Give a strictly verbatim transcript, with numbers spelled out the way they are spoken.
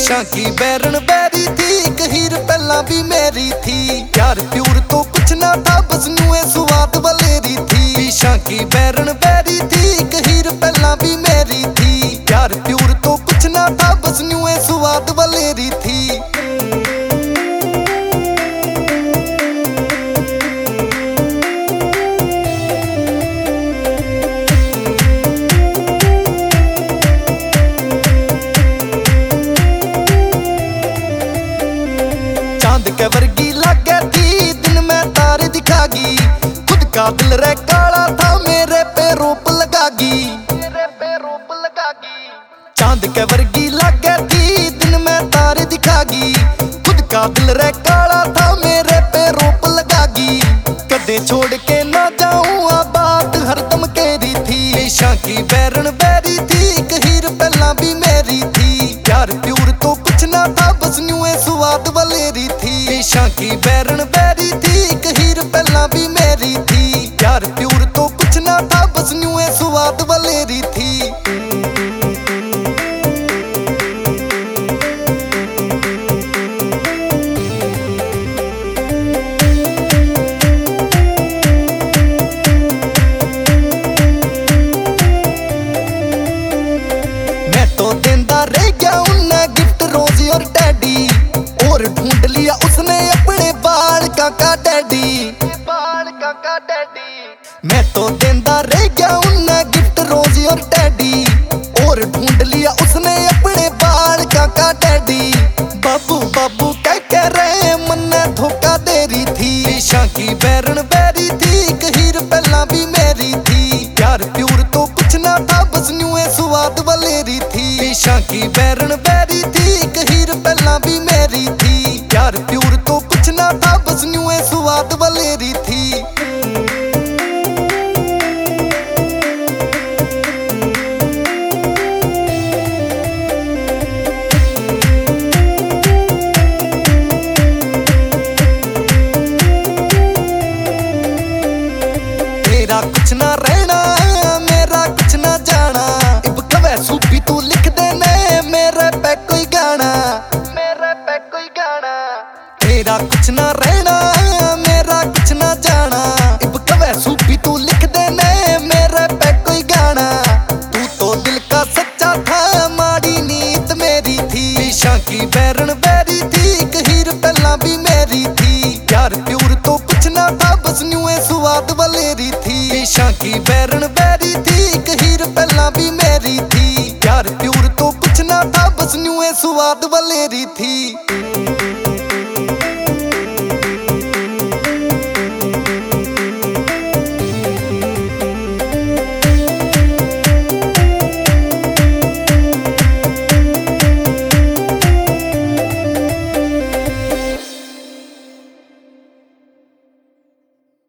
पेशा की बैरन बैरी थी, एक हीर पहला भी मेरी थी। प्यार प्यूर तो कुछ ना था, बस न्यूए स्वाद वलेरी थी। पेशा की बैरन बैरी थी, एक हीर पहला भी मेरी थी। प्यार प्यूर तो कुछ ना था, बस न्यूए स्वाद वलेरी थी। चांद के वर्गी लागे थी, दिन में तारे दिखागी। खुद का दिल रे काला था, मेरे पे रूप लगागी। मेरे पे रूप लगागी। चांद के वर्गी लागे थी, दिन में तारे दिखागी। खुद का दिल रे काला था, मेरे पे रूप लगागी। कदे छोड़ के ना जाऊं, आ बात हरदम केरी थी। पेशा की बैरन बैरी थी, एक हीर पहला भी मेरी थी। प्यार प्यूर तो कुछ ना था, बस न्यूए स्वाद वलेरी थी। पेशा की बैरन बैरी थी, एक हीर पहला भी मेरी थी। प्यार प्यूर तो कुछ ना था, बस न्यूए स्वाद वलेरी थी। मैं तो देंदा रह गया उन्हें गिफ्ट रोजी और टैडी, और ढूंढ लिया उसने अपने बाल काका डैडी। बाल काका डैडी। मैं तो देंदा रह गया उन्हें गिफ्ट रोजी और टैडी, और ढूंढ लिया उसने अपने बाल काका डैडी। बाबू बाबू कह कह रहे मन धोखा दे रही थी। पेशा की बैरन बैरी थी, एक हीर पहला भी मेरी थी। प्यार प्यूर तो कुछ ना था, बस न्यूए स्वाद वलेरी थी। पेशा की बैरन बैरी थी, एक हीर पहला भी मेरी थी। प्यार प्यूर तो कुछ ना था, बस न्यूए स्वाद वलेरी थी। तेरा कुछ ना रहना, मेरा कुछ ना जाना। इब कवे सूफी तू लिख देने, मेरे पे कोई गाना। मेरे पे कोई गाना। तेरा कुछ ना रहना, मेरा कुछ ना जाना। इब कवे सूफी तू लिख देने, मेरे पे कोई गाना। तू तो दिल का सच्चा था, माड़ी नीत मेरी थी। पेशा की बैरन बैरी थी, एक हीर पहला भी मेरी थी। प्यार प्यूर तो कुछ ना था, बस न्यूए स्वाद वलेरी थी। पेशा की बैरन बैरी थी, एक हीर पहला भी मेरी थी। प्यार प्यूर तो कुछ ना था, बस न्यूए स्वाद वलेरी थी।